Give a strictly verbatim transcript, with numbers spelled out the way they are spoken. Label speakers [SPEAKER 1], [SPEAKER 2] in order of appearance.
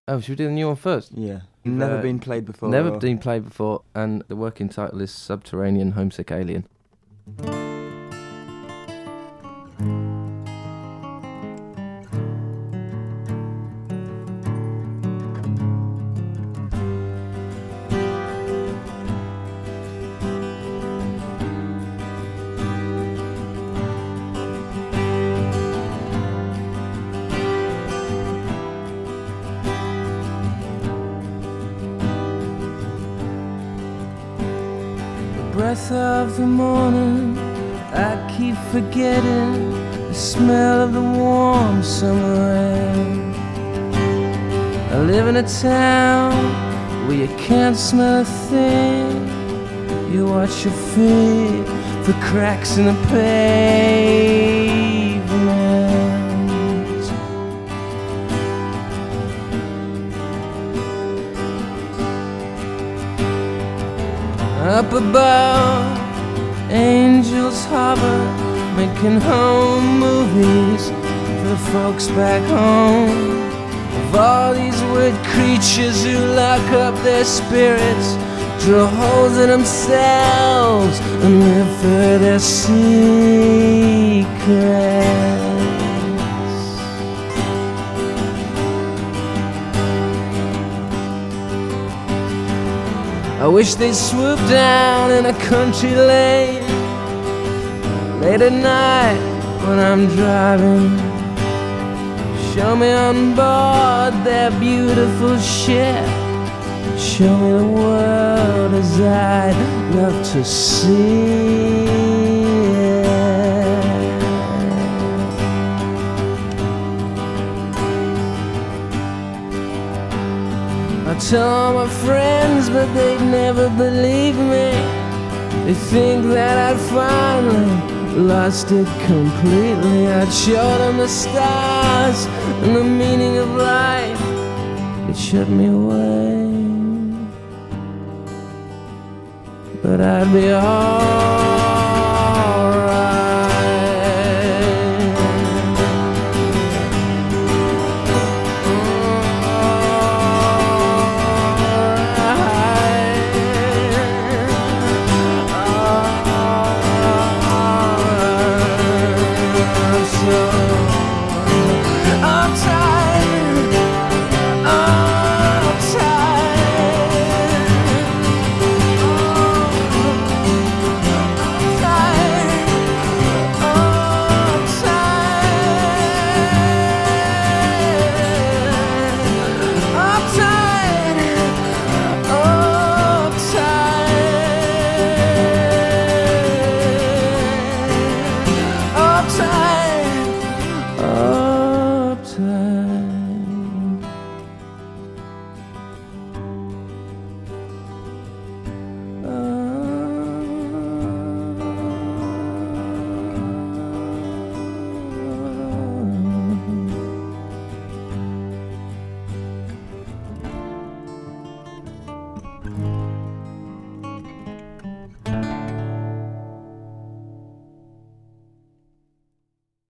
[SPEAKER 1] Oh, should we do the new one first?
[SPEAKER 2] Yeah. Never
[SPEAKER 1] Uh,
[SPEAKER 2] been played before.
[SPEAKER 1] Never
[SPEAKER 2] or-
[SPEAKER 1] been played before, and the working title is Subterranean Homesick Alien. Breath of the morning, I keep forgetting the smell of the warm summer air. I live in a town where you can't smell a thing. You watch your feet for cracks in the pavement. Up above, angels hover, making home movies for the folks back home. Of all these weird creatures who lock up their spirits, drill holes in themselves and live for their secrets. I wish they'd swoop down in a country lane late at night when I'm driving. Show me on board their beautiful ship. Show me the world as I'd love to see it. I tell all my friends, but they'd never believe me. They think that I'd finally lost it completely. I'd show them the stars and the meaning of life. It shut me away, but I'd be all